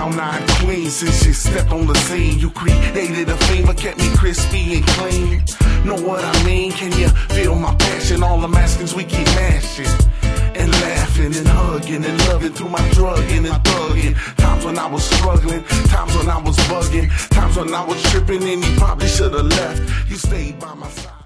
Cloud 9 queen since you stepped on the scene. You created a theme but kept me crispy and clean. Know what I mean? Can you feel my passion? All the maskings we keep mashing and laughing and hugging and loving through my drugging and thugging. Times when I was struggling, times when I was bugging, times when I was tripping and you probably should have left. You stayed by my side.